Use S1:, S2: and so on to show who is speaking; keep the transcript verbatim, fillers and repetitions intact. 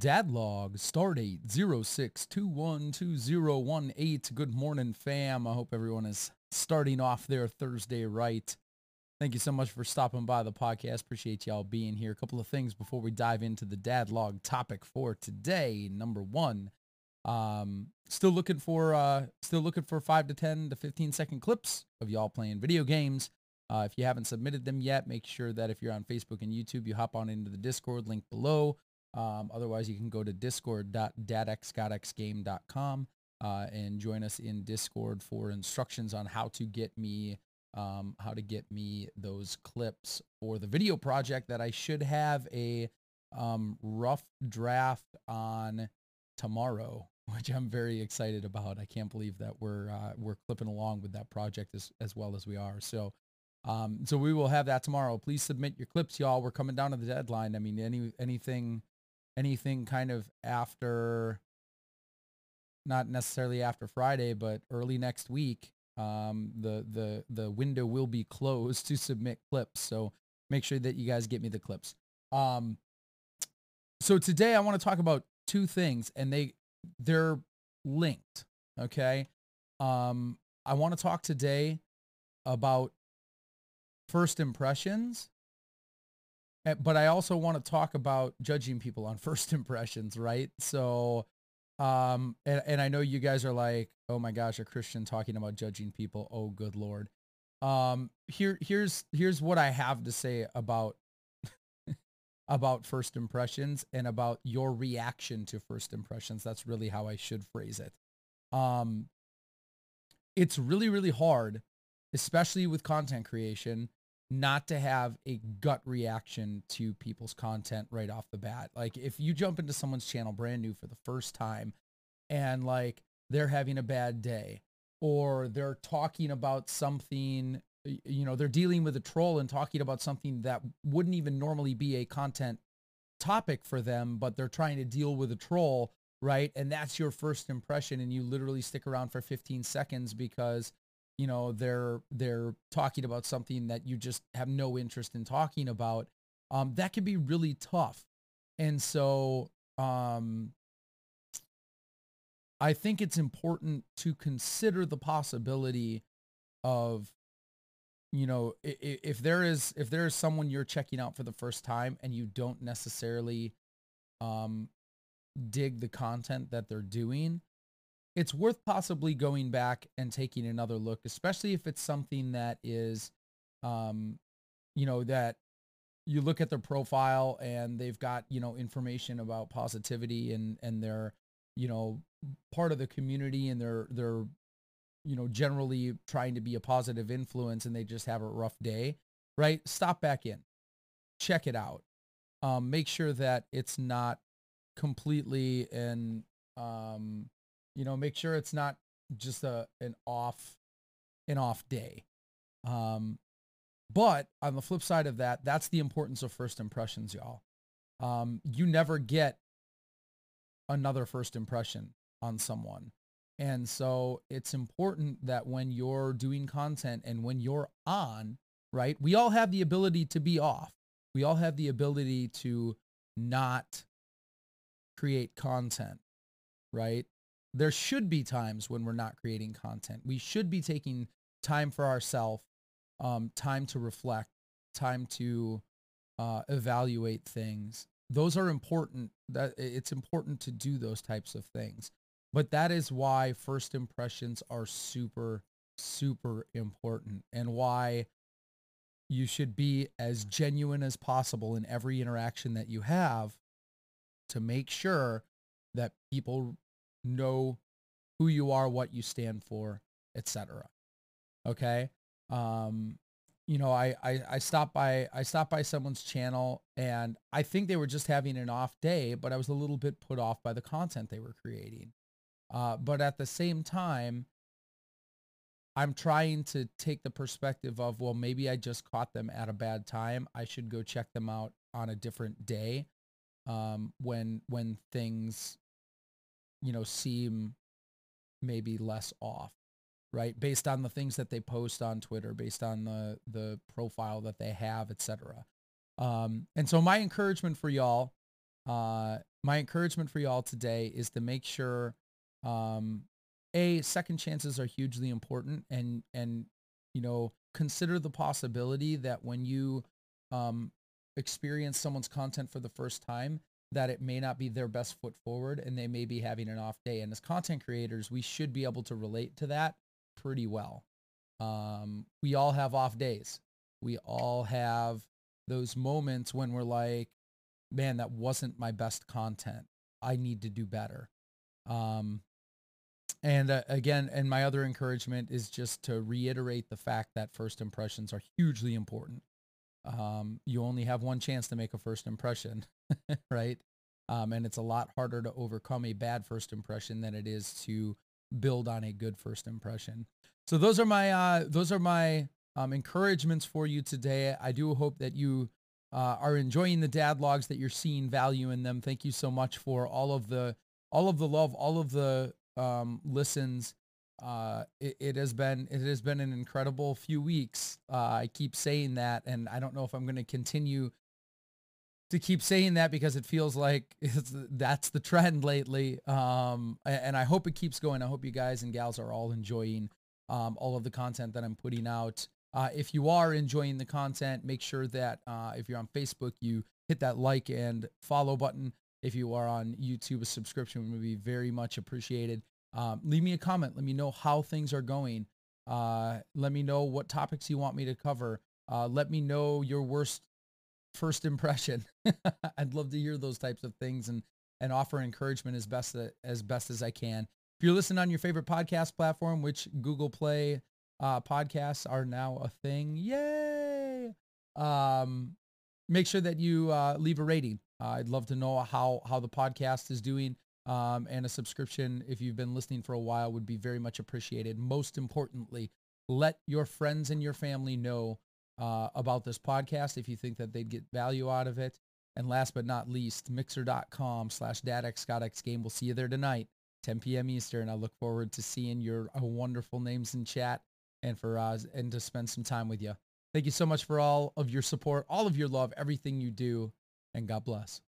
S1: Dad log, start date zero six two one two zero one eight. Good morning, fam. I hope everyone is starting off their Thursday right. Thank you so much for stopping by the podcast. Appreciate y'all being here. A couple of things before we dive into the Dad log topic for today. Number one, um, still looking for uh, still looking for five to ten to fifteen second clips of y'all playing video games. Uh, if you haven't submitted them yet, make sure that if you're on Facebook and YouTube, you hop on into the Discord link below. Um, otherwise, you can go to discord dot dadx got x game dot com uh, and join us in Discord for instructions on how to get me um, how to get me those clips for the video project that I should have a um, rough draft on tomorrow, which I'm very excited about. I can't believe that we're uh, we're clipping along with that project as as well as we are. So. Um, so we will have that tomorrow. Please submit your clips, y'all. We're coming down to the deadline. I mean, any anything, anything kind of after, not necessarily after Friday, but early next week. Um, the the the window will be closed to submit clips. So make sure that you guys get me the clips. Um, so today I want to talk about two things, and they they're linked. Okay. Um, I want to talk today about first impressions, but I also want to talk about judging people on first impressions, right? So, um, and, and I know you guys are like, oh my gosh, a Christian talking about judging people. Oh, good Lord. Um, here, here's, here's what I have to say about, about first impressions and about your reaction to first impressions. That's really how I should phrase it. Um, it's really, really hard, especially with content creation, not to have a gut reaction to people's content right off the bat. Like if you jump into someone's channel brand new for the first time and like they're having a bad day or they're talking about something, you know, they're dealing with a troll and talking about something that wouldn't even normally be a content topic for them, but they're trying to deal with a troll, right? And that's your first impression, and you literally stick around for fifteen seconds because you know, they're they're talking about something that you just have no interest in talking about. Um, that can be really tough. And so um, I think it's important to consider the possibility of, you know, if, if there is if there is someone you're checking out for the first time and you don't necessarily um, dig the content that they're doing, it's worth possibly going back and taking another look, especially if it's something that is, um, you know, that you look at their profile and they've got, you know, information about positivity and, and they're, you know, part of the community and they're, they're, you know, generally trying to be a positive influence and they just have a rough day, right? Stop back in, check it out. Um, make sure that it's not completely and, um, you know, make sure it's not just a an off an off day. Um, but on the flip side of that, that's the importance of first impressions, y'all. Um, you never get another first impression on someone. And so it's important that when you're doing content and when you're on, right, we all have the ability to be off. We all have the ability to not create content, right? There should be times when we're not creating content. We should be taking time for ourselves, um, time to reflect, time to uh, evaluate things. Those are important. That it's important to do those types of things. But that is why first impressions are super, super important, and why you should be as genuine as possible in every interaction that you have to make sure that people know who you are, what you stand for, et cetera. Okay. Um, you know, I, I, I stopped by, I stopped by someone's channel and I think they were just having an off day, but I was a little bit put off by the content they were creating. Uh, but at the same time, I'm trying to take the perspective of, well, maybe I just caught them at a bad time. I should go check them out on a different day. Um, when, when things, you know, seem maybe less off, right? Based on the things that they post on Twitter, based on the, the profile that they have, et cetera. Um, and so my encouragement for y'all, uh, my encouragement for y'all today is to make sure, um, a second chances are hugely important, and and you know consider the possibility that when you um, experience someone's content for the first time, that it may not be their best foot forward, and they may be having an off day. And as content creators, we should be able to relate to that pretty well. Um, we all have off days. We all have those moments when we're like, man, that wasn't my best content. I need to do better. Um, and uh, again, and my other encouragement is just to reiterate the fact that first impressions are hugely important. Um, you only have one chance to make a first impression, right? Um, and it's a lot harder to overcome a bad first impression than it is to build on a good first impression. So those are my uh, those are my um, encouragements for you today. I do hope that you uh, are enjoying the dad logs, that you're seeing value in them. Thank you so much for all of the all of the love, all of the um, listens. Uh, it, it has been it has been an incredible few weeks. Uh, I keep saying that, and I don't know if I'm going to continue to keep saying that because it feels like it's, that's the trend lately. Um, and I hope it keeps going. I hope you guys and gals are all enjoying um, all of the content that I'm putting out. Uh, if you are enjoying the content, make sure that uh, if you're on Facebook, you hit that like and follow button. If you are on YouTube, a subscription would be very much appreciated. Um, leave me a comment. Let me know how things are going. Uh, let me know what topics you want me to cover. Uh, let me know your worst first impression. I'd love to hear those types of things and and offer encouragement as best as best as I can. If you're listening on your favorite podcast platform, which Google Play uh, podcasts are now a thing, yay! Um, make sure that you uh, leave a rating. Uh, I'd love to know how how the podcast is doing. Um, and a subscription, if you've been listening for a while, would be very much appreciated. Most importantly, let your friends and your family know uh, about this podcast if you think that they'd get value out of it. And last but not least, mixer.com slash dadxscottxgame. We'll see you there tonight, ten p.m. Eastern. I look forward to seeing your uh, wonderful names in chat and for uh, and to spend some time with you. Thank you so much for all of your support, all of your love, everything you do, and God bless.